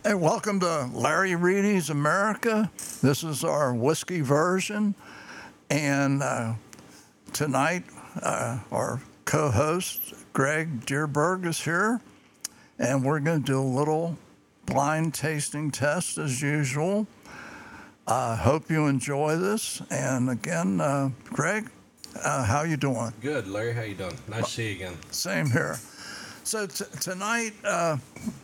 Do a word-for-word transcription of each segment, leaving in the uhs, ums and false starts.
Hey, welcome to Larry Reedy's America. This is our whiskey version. And uh, tonight, uh, our co host, Greg Deerberg, is here. And we're going to do a little blind tasting test as usual. I uh, hope you enjoy this. And again, uh, Greg, uh, how you doing? Good, Larry. How you doing? Nice to see you again. Same here. So t- tonight, uh,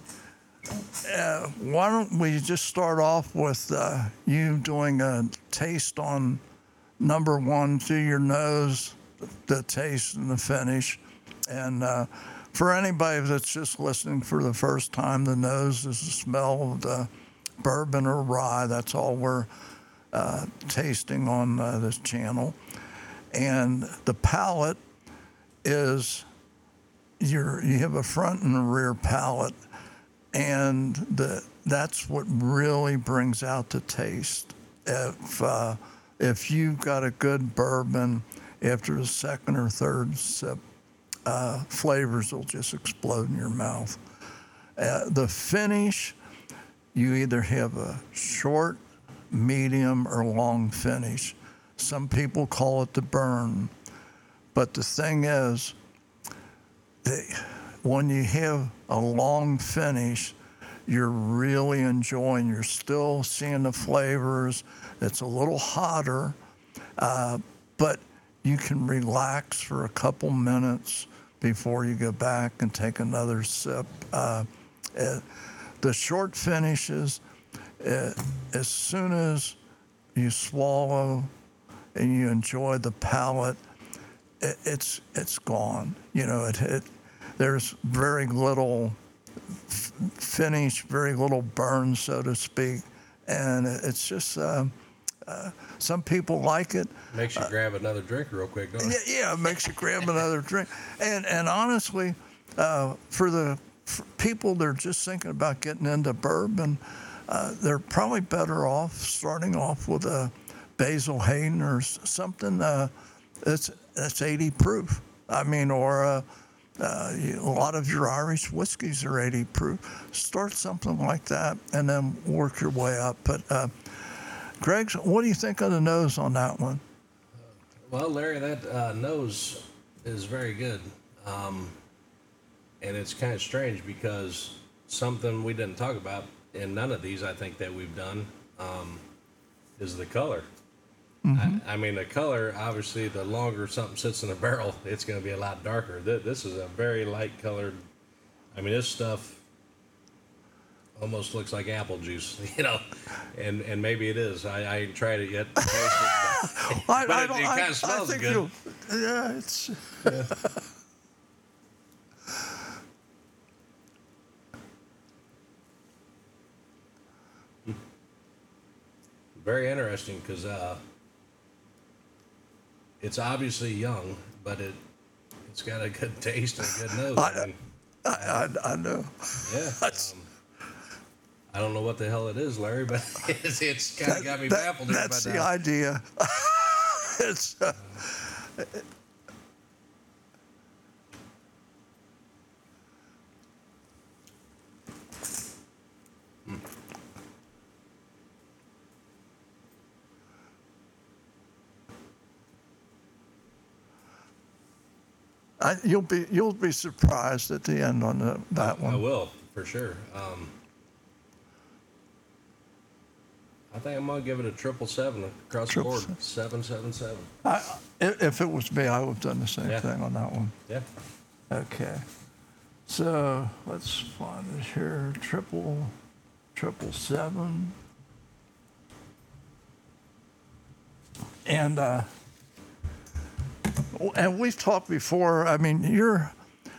uh, why don't we just start off with uh, you doing a taste on number one through your nose, the taste and the finish. And uh, for anybody that's just listening for the first time, the nose is the smell of the bourbon or rye. That's all we're uh, tasting on uh, this channel. And the palate is your, you have a front and a rear palate. And the, that's what really brings out the taste. If uh, if you've got a good bourbon, after the second or third sip, uh, flavors will just explode in your mouth. Uh, the finish, you either have a short, medium, or long finish. Some people call it the burn. But the thing is, they, when you have a long finish, you're really enjoying, you're still seeing the flavors. It's a little hotter, uh, but you can relax for a couple minutes before you go back and take another sip. Uh, uh, the short finishes, uh, as soon as you swallow and you enjoy the palate, it, it's it's gone. You know, it, it there's very little f- finish, very little burn, so to speak, and it's just uh, uh, some people like it. Makes you uh, grab another drink real quick, don't it? Yeah, yeah, it makes you grab another drink. And and honestly, uh, for the for people that are just thinking about getting into bourbon, uh, they're probably better off starting off with a Basil Hayden or something uh, that's that's eighty proof. I mean, or a Uh, you, a lot of your Irish whiskeys are eighty proof. Start something like that and then work your way up. But, uh, Greg, what do you think of the nose on that one? Well, Larry, that uh, nose is very good. Um, and it's kind of strange because something we didn't talk about in none of these, I think, that we've done um, is the color. Mm-hmm. I, I mean, the color, obviously, the longer something sits in a barrel, it's going to be a lot darker. This is a very light colored. I mean, this stuff almost looks like apple juice, you know, and, and maybe it is. I, I ain't tried it yet. But, I, but I it, don't, it kind I, of smells I think good. You'll, yeah, it's. Yeah. Very interesting because uh, it's obviously young, but it it's got a good taste and a good nose. I, I, mean, I, I, I know. Yeah. Um, I don't know what the hell it is, Larry, but it's, it's kind of got me that, baffled. That's the now. idea. it's. Uh, hmm. I, you'll be you'll be surprised at the end on the, that one. I will for sure. Um, I think I'm gonna give it a triple seven across triple the board. Seven, seven, seven. I, if it was me, I would have done the same yeah. thing on that one. Yeah. Okay. So let's find it here. Triple, triple seven. And uh, and we've talked before. I mean, you're,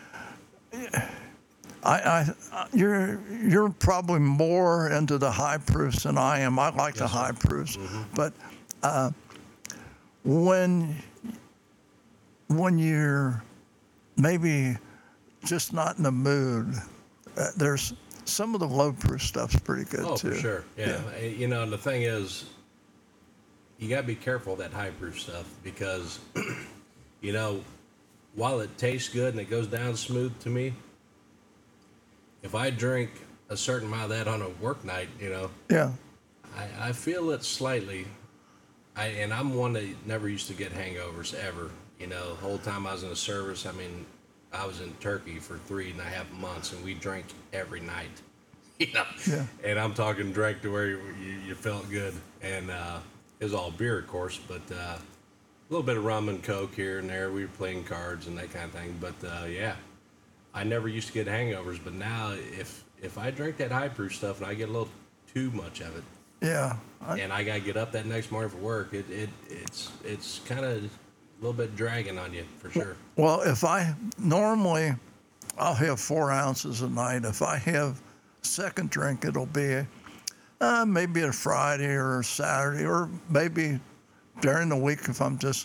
I, I, you're, you're probably more into the high proofs than I am. I like yes, the high proofs, mm-hmm. but uh, when, when you're maybe just not in the mood, uh, there's some of the low proof stuff's pretty good oh, too. Oh, for sure. Yeah. yeah. You know, and the thing is, you got to be careful of that high proof stuff because, you know, while it tastes good and it goes down smooth to me, if I drink a certain amount of that on a work night, you know, Yeah. I, I feel it slightly. I and I'm one that never used to get hangovers ever. You know, the whole time I was in the service, I mean, I was in Turkey for three and a half months, and we drank every night. You know, Yeah. and I'm talking drank to where you, you, you felt good, and uh, it was all beer, of course, but uh, a little bit of rum and coke here and there. We were playing cards and that kind of thing. But uh, yeah, I never used to get hangovers, but now if if I drink that high proof stuff and I get a little too much of it, Yeah. I, and I gotta get up that next morning for work, it, it it's it's kind of a little bit dragging on you for sure. well, if I normally, I'll have four ounces a night. If I have second drink, it'll be uh, maybe a Friday or a Saturday, or maybe during the week if I'm just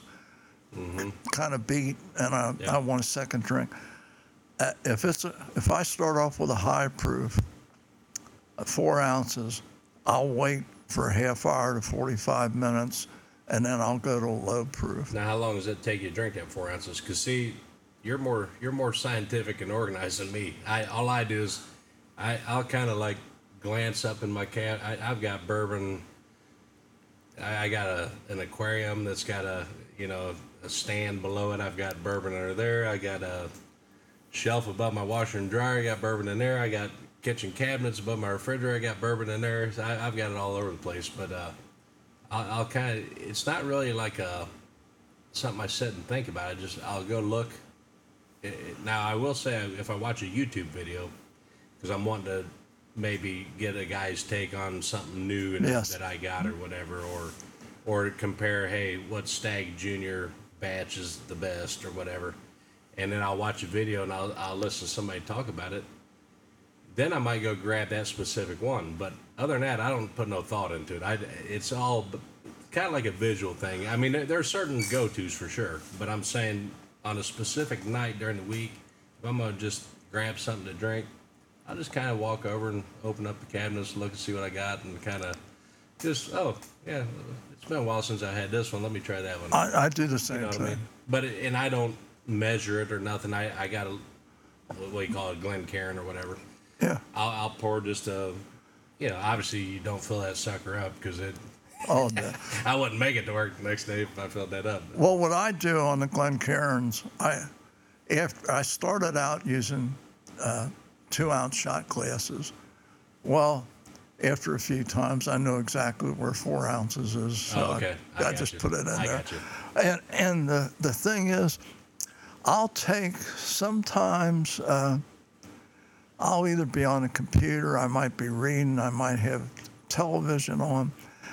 kind of beat and I, Yeah. I want a second drink. Uh, if it's a, if I start off with a high proof, uh, four ounces, I'll wait for a half hour to forty-five minutes, and then I'll go to a low proof. Now, how long does it take you to drink that four ounces? Because see, you're more you're more scientific and organized than me. I all I do is I I'll kind of like glance up in my cab. I, I've got bourbon. I, I got a an aquarium that's got a you know a stand below it. I've got bourbon under there. I got a shelf above my washer and dryer. I got bourbon in there. I got kitchen cabinets above my refrigerator. I got bourbon in there. So I, I've got it all over the place. But uh, I'll, I'll kind of. It's not really like a something I sit and think about. I just I'll go look. It, it- now I will say if I watch a YouTube video, because I'm wanting to maybe get a guy's take on something new and Yes. that I got or whatever, or or compare, hey, what Stag Junior batch is the best or whatever, and then I'll watch a video and I'll I'll listen to somebody talk about it. Then I might go grab that specific one, but other than that, I don't put no thought into it. I it's all kind of like a visual thing. I mean, there, there are certain go-tos for sure, but I'm saying on a specific night during the week, if I'm gonna just grab something to drink, I'll just kind of walk over and open up the cabinets, look and see what I got, and kind of just, oh, yeah, it's been a while since I had this one. Let me try that one. I, I do the same You know what thing. I mean? But, it, and I don't measure it or nothing. I, I got a, what do you call it, Glencairn or whatever. Yeah. I'll, I'll pour just a, you know, obviously you don't fill that sucker up because it, All day. I wouldn't make it to work the next day if I filled that up. Well, what I do on the Glencairns, I after I started out using uh, two ounce shot glasses. Well, after a few times, I know exactly where four ounces is. So Oh, okay. I, I I got just you. put it in I there. got you. And and the the thing is, I'll take sometimes. Uh, I'll either be on a computer, I might be reading, I might have television on,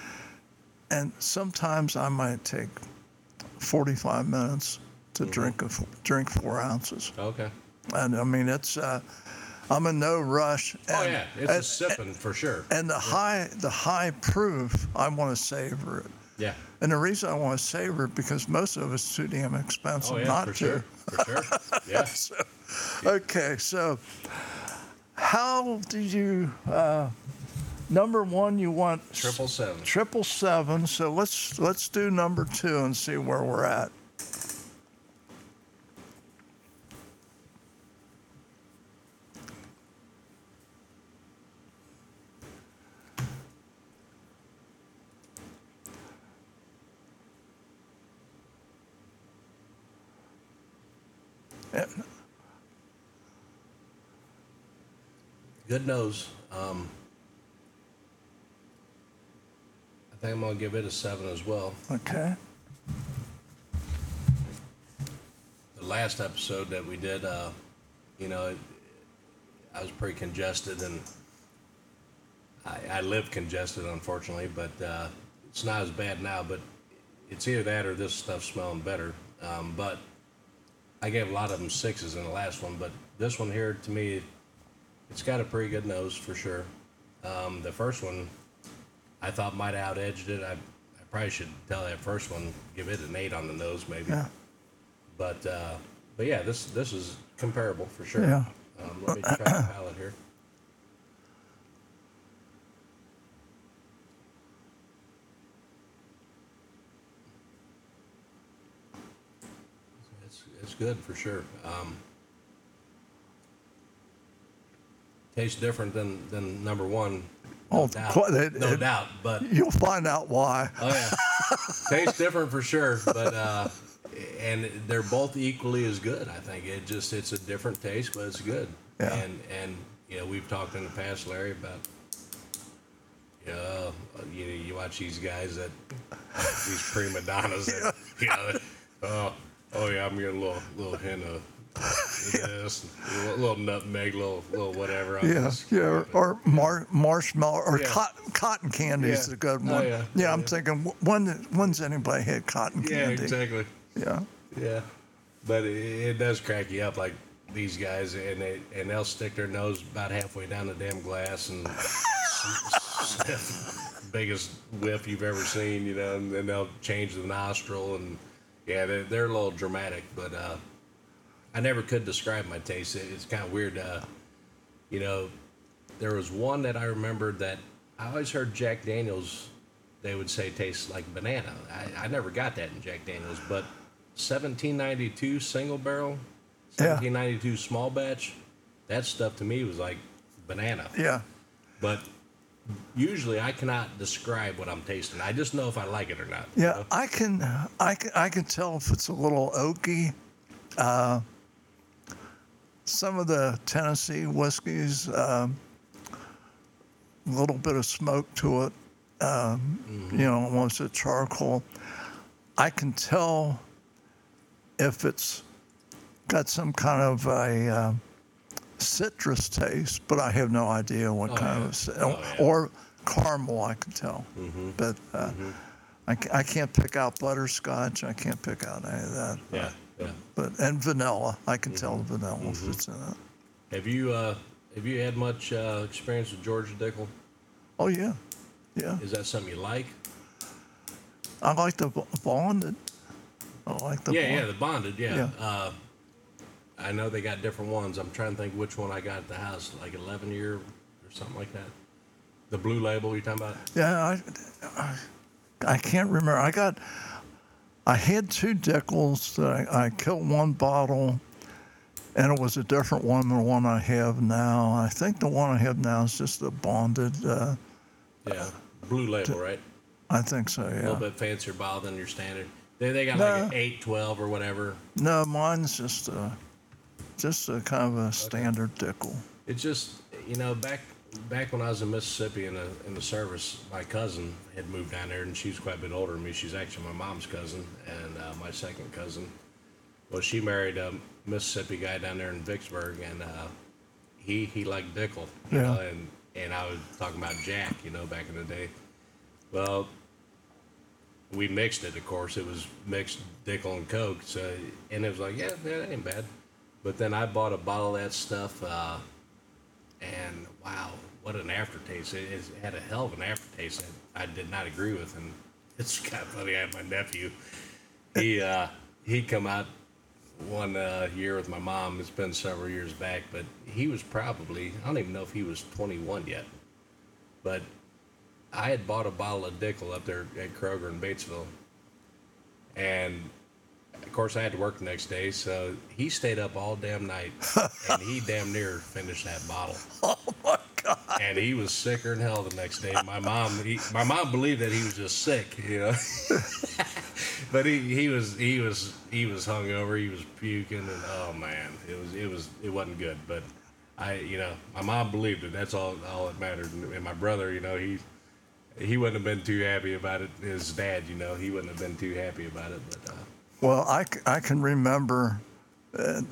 and sometimes I might take forty-five minutes to Mm-hmm. drink a f- drink four ounces. Okay. And I mean, it's uh, I'm in no rush. And, Oh, yeah. It's a and, sipping for sure. and the high the high proof, I want to savor it. Yeah. And the reason I want to savor it because most of it's too damn expensive Oh, yeah, not for to. sure. For sure. Yeah. So, okay, so how do you? Uh, number one, you want Triple seven. triple seven. So let's let's do number two and see where we're at. And Good nose. Um, I think I'm gonna give it a seven as well. okay, The last episode that we did, uh, you know, it, I was pretty congested, and I, I live congested, unfortunately. But uh, it's not as bad now. But it's either that or this stuff smelling better. Um, but I gave a lot of them sixes in the last one, but this one here, to me, it's got a pretty good nose for sure. Um, the first one, I thought might have out-edged it. I, I probably should tell that first one, give it an eight on the nose maybe. yeah, But uh, but yeah, this this is comparable for sure. yeah. Um, let me try the palate here. It's it's good for sure. Um, tastes different than, than number one. Oh, No doubt. quite- it- no it- doubt. But You'll find out why. oh yeah, tastes different for sure. But uh, and they're both equally as good. I think it just it's a different taste, but it's good. Yeah. And and you know we've talked in the past, Larry, about you know you know you watch these guys that these prima donnas that you know oh oh yeah I'm getting a little little hint of this, a little, little nutmeg, little little whatever. on Yeah, this. yeah, or, or mar- marshmallow or Yeah. cotton, cotton candy is Yeah. a good Oh, one. yeah. yeah, I'm Yeah. thinking, wh- when when's anybody had cotton Yeah, candy? exactly. Yeah, Yeah, but it, it does crack you up, like these guys, and they and they'll stick their nose about halfway down the damn glass and sniff biggest whiff you've ever seen, you know, and then they'll change the nostril, and yeah, they're, they're a little dramatic, but uh, I never could describe my taste. It, it's kind of weird, uh, you know. There was one that I remembered that I always heard Jack Daniels. They would say tastes like banana. I, I never got that in Jack Daniels, but seventeen ninety-two single barrel, Yeah. seventeen ninety-two small batch, that stuff to me was like banana. yeah, But usually I cannot describe what I'm tasting. I just know if I like it or not. you yeah. know? I can, I can, I can tell if it's a little oaky. Uh, some of the Tennessee whiskeys, um, a little bit of smoke to it. Um, Mm-hmm. You know, almost a charcoal. I can tell if it's got some kind of a uh, citrus taste, but I have no idea what Oh, kind yeah. of ci- Oh, yeah. or caramel. I can tell, Mhm. but uh, Mhm. I, ca- I can't pick out butterscotch. I can't pick out any of that. Yeah, yeah. But and vanilla, I can tell Mm-hmm. the vanilla if it's in it. Have you uh, have you had much uh, experience with Georgia Dickel? Oh yeah, yeah. Is that something you like? I like the b- bonded. I like the yeah, bond- yeah, the bonded, yeah. Yeah. Uh, I know they got different ones. I'm trying to think which one I got at the house, like eleven year or something like that. The blue label you're talking about? Yeah, I, I, I can't remember. I got, I had two Dickels that I, I killed one bottle, and it was a different one than the one I have now. I think the one I have now is just the bonded. Uh, Yeah, blue label, right? I think so. A little Yeah. bit fancier bottle than your standard. They they got No. like an eight, twelve or whatever. No, mine's just a, just a kind of a standard Dickel. It's just you know back back when I was in Mississippi in the in the service, my cousin had moved down there, and she's quite a bit older than me. She's actually my mom's cousin and uh, my second cousin. Well, she married a Mississippi guy down there in Vicksburg, and uh, he he liked Dickel, you Yeah. know, and and I was talking about Jack, you know, back in the day. Well, we mixed it, of course. It was mixed Dickel and Coke, so and it was like, yeah, yeah, that ain't bad. But then I bought a bottle of that stuff, uh, and wow, what an aftertaste! It, it had a hell of an aftertaste that I did not agree with, and it's kind of funny. I had my nephew. He uh, he come out one uh, year with my mom. It's been several years back, but he was probably I don't even know if he was twenty-one yet, but I had bought a bottle of Dickel up there at Kroger in Batesville, and of course I had to work the next day, so he stayed up all damn night, and he damn near finished that bottle. Oh my God! And he was sicker than hell the next day. My mom, he, my mom believed that he was just sick, you know. But he, he was he was he was hungover. He was puking, and oh man, it was it was it wasn't good. But I, you know, my mom believed it. That's all all that mattered. And my brother, you know, he he wouldn't have been too happy about it. His dad, you know, he wouldn't have been too happy about it. But uh, Well, I, c- I can remember uh,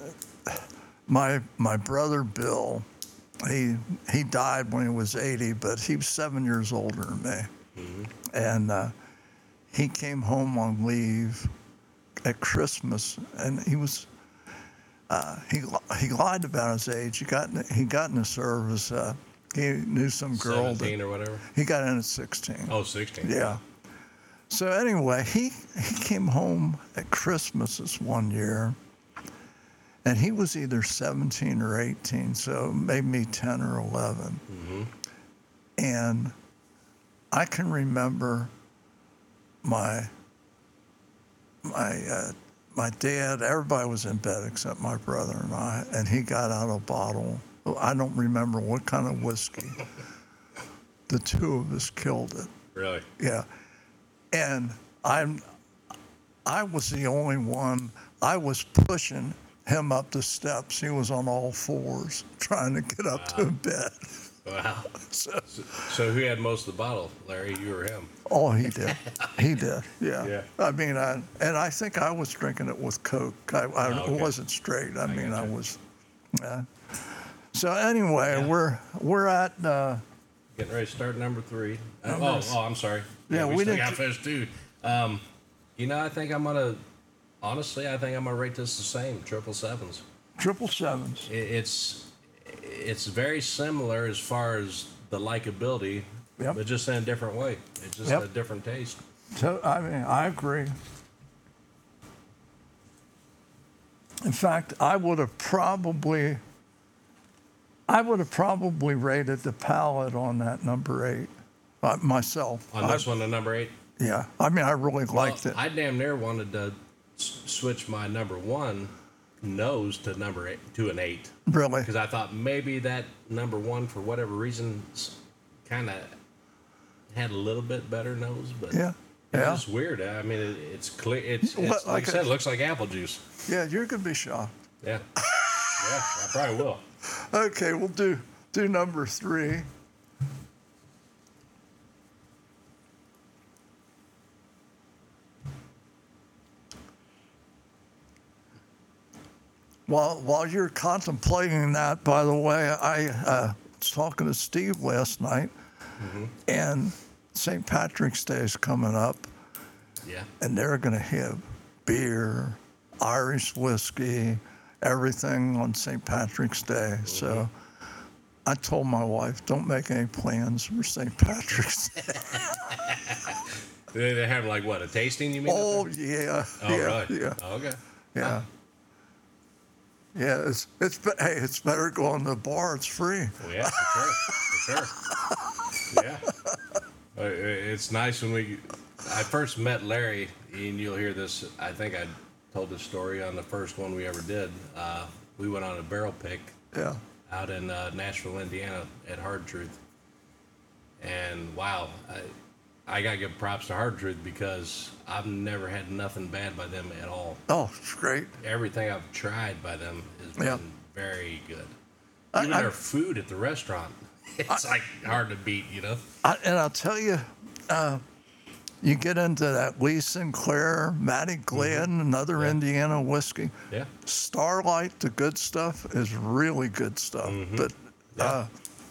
my my brother Bill. He he died when he was eighty, but he was seven years older than me, mhm. and uh, he came home on leave at Christmas, and he was uh, he li- he lied about his age. He got in, he got in the service. Uh, he knew some girl seventeen that or whatever. he got in at sixteen. Oh, sixteen. Yeah. So anyway, he, he came home at Christmas this one year, and he was either seventeen or eighteen, so maybe ten or eleven. Mm-hmm. And I can remember my my uh, my dad. Everybody was in bed except my brother and I, and he got out a bottle I don't remember what kind of whiskey. The two of us killed it. Really? Yeah. And I'm, I was the only one, I was pushing him up the steps. He was on all fours trying to get up Wow. to bed. Wow. So, So, so who had most of the bottle, Larry? You or him? oh, he did. He did. Yeah. Yeah. I mean, I, and I think I was drinking it with Coke. I, I Oh, okay. wasn't straight. I, mean, I gotcha. was, yeah. So anyway, Yeah. we're, we're at, uh, Getting ready to start number three. Uh, Number oh, s- oh, I'm sorry. Yeah, we, we still didn't- got fish too. Um, you know, I think I'm gonna. Honestly, I think I'm gonna rate this the same. Triple sevens. triple sevens. It, it's it's very similar as far as the likability, Yep. but just in a different way. It's just Yep. a different taste. So, I mean, I agree. In fact, I would have probably, I would have probably rated the palate on that number eight, uh, myself. On this I- one, the number eight. Yeah, I mean, I really liked Well, it. I damn near wanted to s- switch my number one nose to number eight to an eight. Really. Because I thought maybe that number one, for whatever reason, kind of had a little bit better nose, but Yeah. it's Yeah. just weird. I mean, it, it's clear. It's, Well, it's like like I said, I- it looks like apple juice. Yeah, you're gonna be shocked. Yeah, yeah, I probably will. Okay, we'll do do number three. While while you're contemplating that, by the way, I uh, was talking to Steve last night, and Saint Patrick's Day is coming up, Yeah, and they're going to have beer, Irish whiskey, everything on Saint Patrick's Day. So I told my wife, don't make any plans for Saint Patrick's Day. they, they have like what, a tasting? You mean? up Oh, there? yeah. oh, yeah, really? Yeah. Oh, okay. Yeah. Yeah, it's, it's, be- hey, it's better going to the bar. It's free. Well, yeah, for sure, for sure. Yeah, Uh, it's nice when we. I first met Larry, and you'll hear this. I think I told this story on the first one we ever did. Uh, we went on a barrel pick Yeah. out in uh, Nashville, Indiana, at Hard Truth, and wow, I, I gotta give props to Hard Truth because I've never had nothing bad by them at all. Oh, it's great. Everything I've tried by them has been Yeah. very good. I- Even I- their food at the restaurant, it's like hard to beat, you know. I, and I'll tell you, uh, you get into that Lee Sinclair, Matty Glenn, another Yeah. Indiana whiskey. Yeah. Starlight, the good stuff, is really good stuff. But Yeah. uh,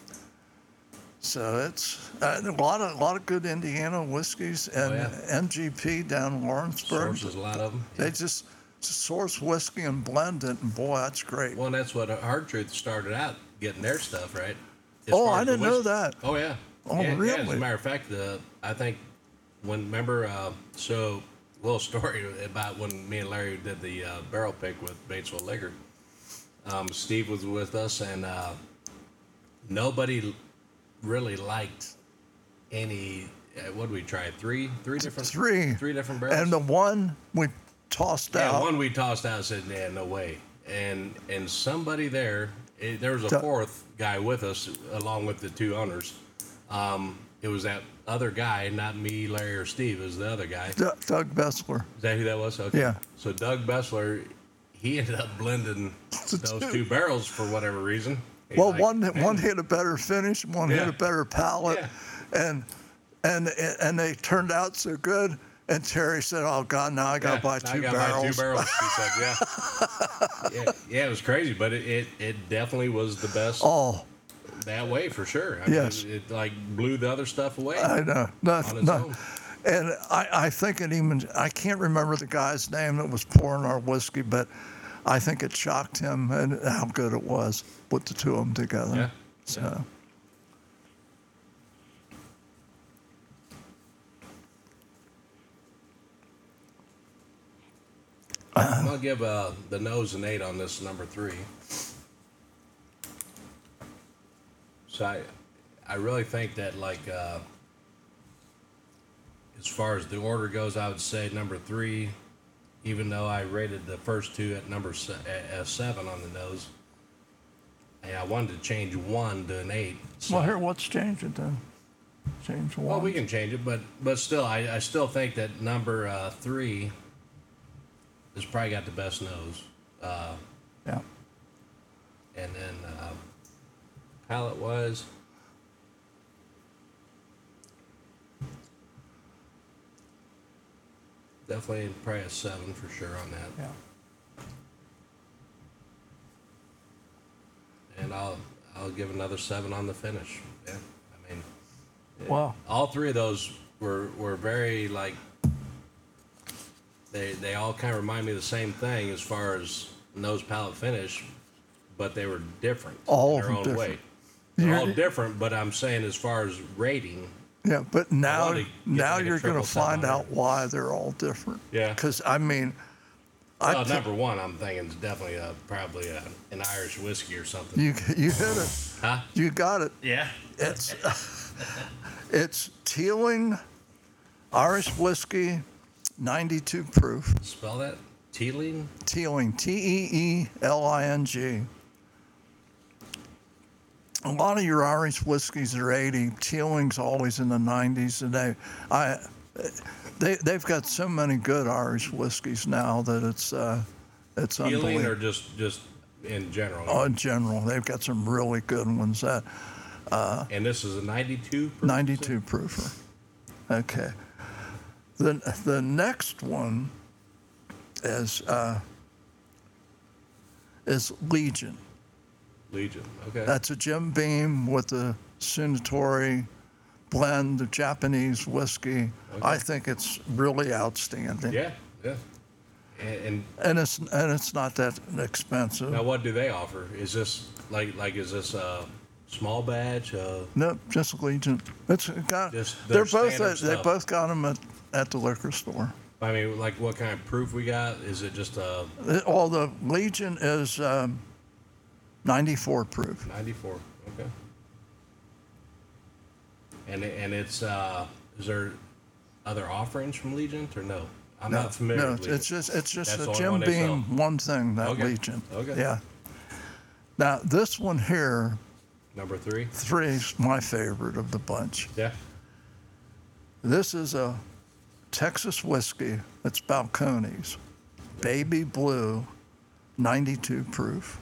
so it's uh, a lot of a lot of good Indiana whiskeys, and Oh, yeah. M G P down in Lawrenceburg. Sources a lot of them. They just source whiskey and blend it, and boy, that's great. Well, and that's what Hard Truth started out getting their stuff right. As Oh, far I as the didn't know whiskey. that. Oh yeah. Oh, yeah, Yeah, as really? a matter of fact, the I think when remember uh, so a little story about when me and Larry did the uh, barrel pick with Batesville Liquor. Um, Steve was with us, and uh, nobody really liked any. Uh, what did we try? Three, three different, Three. three different barrels. And the one we tossed Yeah, out. one we tossed out said, "Yeah, no way." And and somebody there, it, there was a Doug- fourth guy with us, along with the two owners. Um, it was that other guy, not me, Larry, or Steve. It was the other guy. D- Doug Bessler. Is that who that was? Okay. Yeah. So Doug Bessler, he ended up blending The those two. two barrels for whatever reason. He's Well, like, one "Man, one hit a better finish, one hit Yeah. a better palate, Yeah. and and and they turned out so good. And Terry said, "Oh God, now I got to yeah, buy I two gotta buy barrels." two barrels. He said, "Yeah, yeah, yeah." It was crazy, but it, it, it definitely was the best. Oh, That way, for sure. I Yes. mean, it, it like blew the other stuff away. I know. No, On its no. own. And I, I think it even, I can't remember the guy's name that was pouring our whiskey, but I think it shocked him and how good it was, put the two of them together. Yeah. So, I'm gonna give uh, the nose an eight on this number three. So I, I really think that like, uh, as far as the order goes, I would say number three, even though I rated the first two at number se- at, at seven on the nose. I wanted to change one to an eight. So, Well, here, let's change it then. Change one. well, we can change it, but but still, I, I still think that number uh, three has probably got the best nose. Uh, Yeah. and then uh, palate wise, definitely probably a seven for sure on that. Yeah. And I'll I'll give another seven on the finish. Yeah, I mean, Wow. all three of those were were very like they they all kind of remind me of the same thing as far as nose, palate, finish, but they were different All in of their them own way. different. They're You're- all different, but I'm saying as far as rating, Yeah, but now, wanted to get now like a you're going to triple seven find on out it. why they're all different. Yeah. Because I mean, I well, pi- number one, I'm thinking is definitely a, probably a, an Irish whiskey or something. you you hit it. Huh? You got it. Yeah. It's it's Teeling Irish whiskey, ninety-two proof. Spell that. Teeling. Teeling, T E E L I N G. A lot of your Irish whiskeys are eighty. Teeling's always in the nineties, and they, I, they, they've got so many good Irish whiskeys now that it's, uh, it's Teeling unbelievable. or just just in general. Oh, in general, they've got some really good ones. That And this is a ninety-two. proof, ninety-two proofer. Okay. The the next one is uh, is Legion. Legion. Okay. That's a Jim Beam with the Suntory blend, the Japanese whiskey. I think it's really outstanding. yeah. Yeah. And, and And it's and it's not that expensive. now, what do they offer? Is this like like is this a small batch? Uh, No, just Legion. It's got. Just they're their both. standard They stuff. both got them at, at the liquor store. I mean, like what kind of proof we got? Is it just a It- All the Legion is um, ninety-four proof. ninety-four? Okay. And it- and it's uh, is there other offerings from Legion or no? I'm not familiar No, with Legion. it's just it's just That's a the only Jim one they Beam sell. one thing, that Okay. Legion. Okay. Yeah. Now this one here, Number three. three is my favorite of the bunch. Yeah. This is a Texas whiskey. It's Balcones, Baby Blue, ninety-two proof.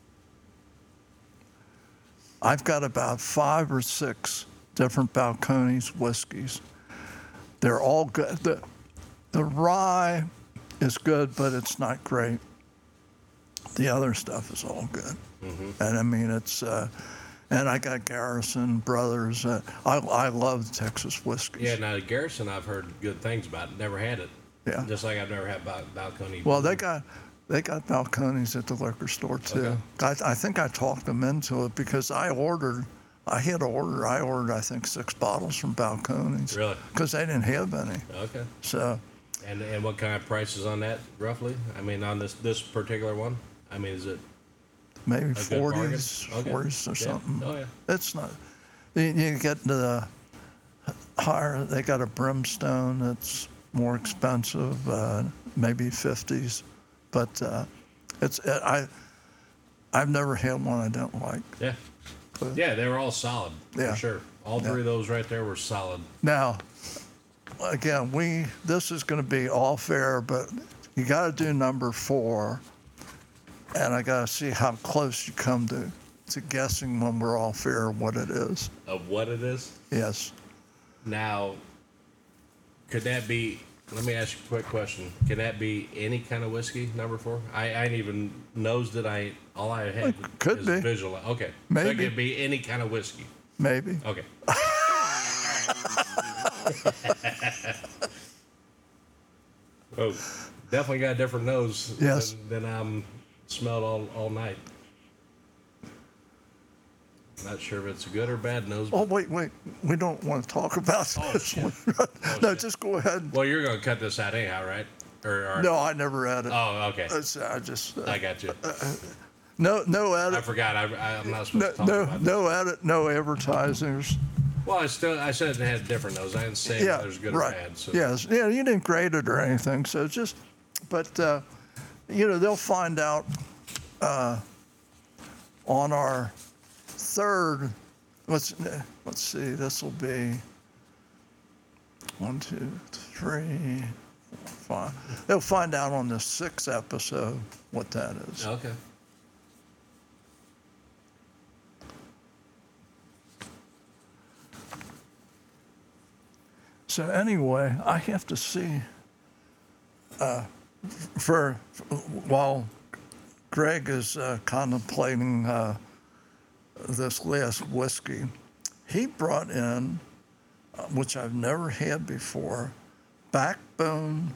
I've got about five or six different Balcones whiskeys. They're all good. The, the rye is good, but it's not great. The other stuff is all good. And I mean, it's, uh, and I got Garrison Brothers. Uh, I, I love Texas whiskeys. Yeah. Now Garrison, I've heard good things about. Never had it. Yeah. Just like I've never had Bal- Balcony. Well, they got they got Balcones at the liquor store too. I, I think I talked them into it because I ordered. I had to order. I ordered I think six bottles from Balcones. Really? Because they didn't have any. Okay. So And and what kind of prices on that roughly? I mean, on this this particular one. I mean, is it maybe a good bargain? forties, Okay. forties or Yeah. something. Oh yeah. It's not. You, you get the higher. They got a Brimstone that's more expensive, uh, maybe fifties, but uh, it's it, I. I've never had one I don't like. Yeah. But Yeah, they were all solid Yeah. for sure. All Yeah. three of those right there were solid. now, again, we this is going to be all fair, but you got to do number four, and I got to see how close you come to to guessing when we're all fair what it is. Of what it is. Yes. Now, could that be? Let me ask you a quick question. Can that be any kind of whiskey? Number four. I, I ain't even knows that I all I had It could is be. visual. Okay. So Maybe. it could be any kind of whiskey. Maybe. Okay. Oh, definitely got a different nose. Yes. Than, than I'm smelled all all night. Not sure if it's a good or bad nose. Oh, wait, wait. We don't want to talk about Oh, this shit. one. no, shit. just go ahead. Well, you're gonna cut this out anyhow, right? Or, or No, I never had it. Oh, okay. It's, I just, uh, I got you. no, no I edit. forgot. I, I, I'm not supposed No, to talk no, about that. no edit, no advertisers. Well, I still I said it had a different nose. I didn't say Yeah, it was good right. or bad. So. Yes, yeah, you didn't grade it or anything. So just, but uh, you know, they'll find out uh, on our third, let's, let's see, this will be one, two, three, four, five. They'll find out on the sixth episode what that is. Okay. So anyway, I have to see, uh, for, while Greg is uh, contemplating uh, this last whiskey, he brought in, uh, which I've never had before, Backbone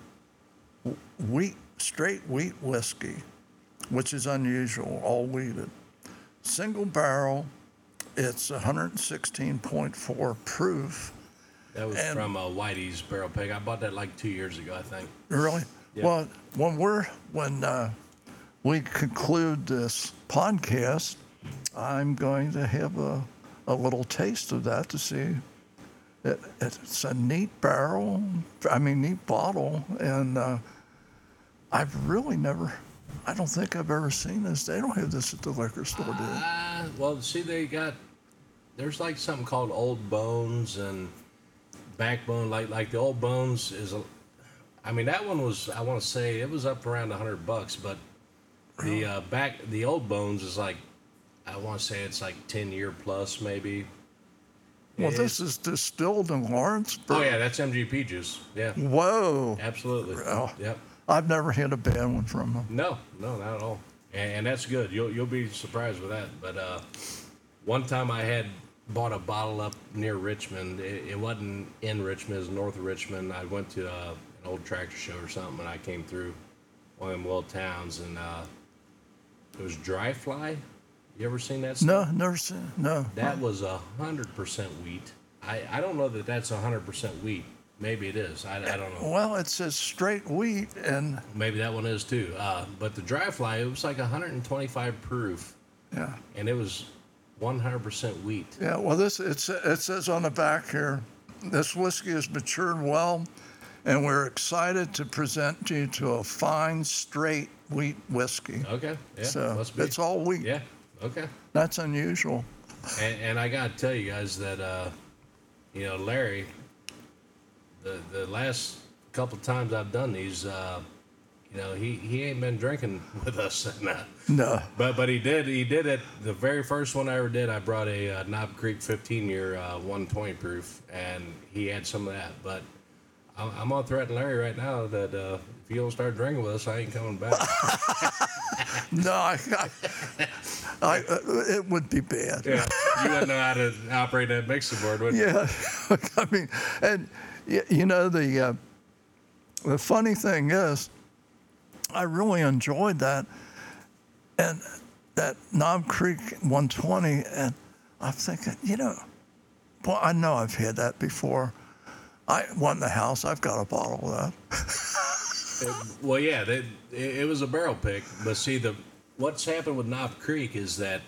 wheat, straight wheat whiskey, which is unusual, all wheated. Single barrel, it's one sixteen point four proof. That was And- from uh, Whitey's Barrel Pig. I bought that like two years ago, I think. Really? Yeah. Well, when we're when uh, we conclude this podcast, I'm going to have a, a little taste of that to see. It, it's a neat barrel, I mean, neat bottle, and uh, I've really never, I don't think I've ever seen this. They don't have this at the liquor store, do they? Uh, well, see, they got, there's like something called Old Bones and Backbone. Like like the Old Bones is, a, I mean, that one was, I want to say, it was up around a hundred bucks, but the uh, back, the Old Bones is like, I want to say it's like ten year plus maybe. Well, It this is distilled in Lawrenceburg. Oh yeah, that's M G P juice. Yeah, Whoa. absolutely. Oh. Yep. I've never had a bad one from them. No, no, not at all. And, and that's good. You'll you'll be surprised with that. But uh, one time I had bought a bottle up near Richmond. It, it wasn't in Richmond. It was north of Richmond. I went to uh, an old tractor show or something, and I came through one of them little towns, and uh, it was Dry Fly. You ever seen that stuff? No, never seen. No. That was a hundred percent wheat. I, I don't know that that's a hundred percent wheat. Maybe it is. I, I don't know. Well, it says straight wheat, and Maybe that one is too. Uh, but the Dry Fly, it was like one hundred twenty-five proof, yeah, and it was one hundred percent wheat. yeah. Well, this it's, it says on the back here, this whiskey has matured well, and we're excited to present you to a fine straight wheat whiskey. Okay, yeah, so must be. it's all wheat. Yeah, okay. That's unusual. And, and I got to tell you guys that, uh, you know, Larry, the the last couple times I've done these, uh, you know, he, he ain't been drinking with us. And, uh, No. But but he did he did it the very first one I ever did. I brought a uh, Knob Creek fifteen year uh, one twenty proof, and he had some of that. But I'm, I'm gonna threaten Larry right now that uh, if you don't start drinking with us, I ain't coming back. No, I, I, I uh, it would be bad. Yeah, you wouldn't know how to operate that mixing board, would you? Yeah, I mean, and y- you know the uh, the funny thing is, I really enjoyed that, and that Knob Creek one twenty, and I'm thinking, you know, well, I know I've had that before. I went in the house. I've got a bottle of that. Uh, Well, yeah, they, it, it was a barrel pick, but see, the what's happened with Knob Creek is that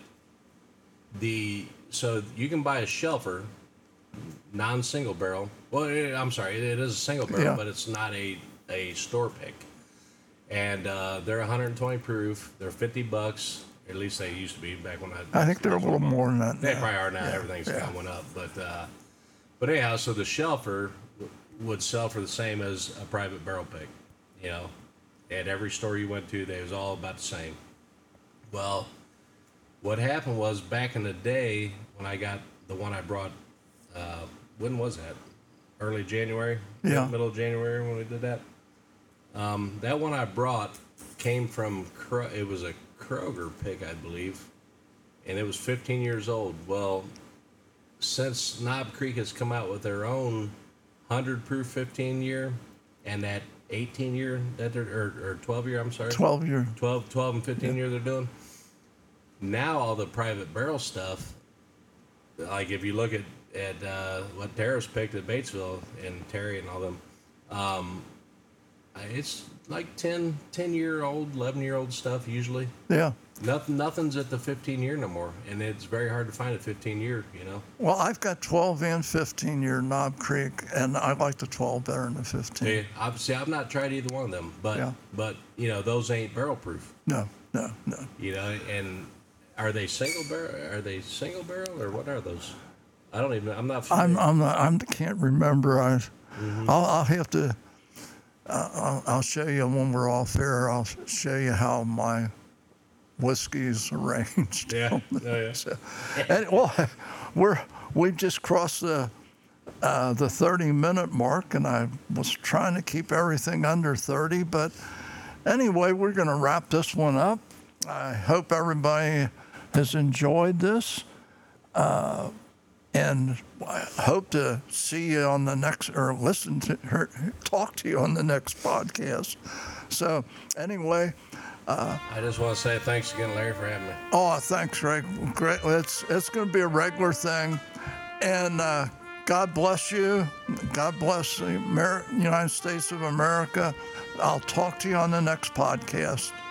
the so you can buy a shelfer, non-single barrel. Well, it, I'm sorry, it, it is a single barrel, Yeah. but it's not a a store pick, and uh, they're one hundred twenty proof. They're fifty bucks. At least they used to be back when I. I think they're a little more than that They now. probably are now. Yeah, Everything's yeah. kind of went up, but uh, but anyhow, so the shelfer w- would sell for the same as a private barrel pick. You know, at every store you went to, they was all about the same. Well, what happened was back in the day when I got the one I brought. Uh, when was that? Early January. Yeah. Middle of January when we did that. Um, that one I brought came from Kro- it was a Kroger pick, I believe, and it was fifteen years old. Well, since Knob Creek has come out with their own one hundred proof fifteen year and that eighteen year that they're, or, or twelve year, I'm sorry, Twelve year. twelve, twelve and fifteen year they're doing. Now all the private barrel stuff, like if you look at at uh, what Tara's picked at Batesville and Terry and all them, um, it's like ten, ten year old, eleven year old stuff usually. Yeah. Nothing, nothing's at the fifteen year no more, and it's very hard to find a fifteen year. You know. Well, I've got twelve and fifteen year Knob Creek, and I like the twelve better than the fifteen. Yeah, obviously, I've not tried either one of them, but Yeah. but you know those ain't barrel proof. No, no, no. You know, and Are they single barrel? Are they single barrel or what are those? I don't even. I'm not. I'm Familiar. I'm not, I'm can't remember. I Mm-hmm. I'll, I'll have to. Uh, I'll, I'll show you when we're off air. I'll show you how my whiskey's arranged. Yeah. Oh, yeah. So, and, well, we're we've just crossed the uh, the thirty minute mark, and I was trying to keep everything under thirty. But anyway, we're going to wrap this one up. I hope everybody has enjoyed this. Uh, And I hope to see you on the next, or listen to her, talk to you on the next podcast. So, anyway, I just want to say thanks again, Larry, for having me. oh, thanks, Greg. Great. It's it's going to be a regular thing, and uh, God bless you. God bless the Amer- United States of America. I'll talk to you on the next podcast.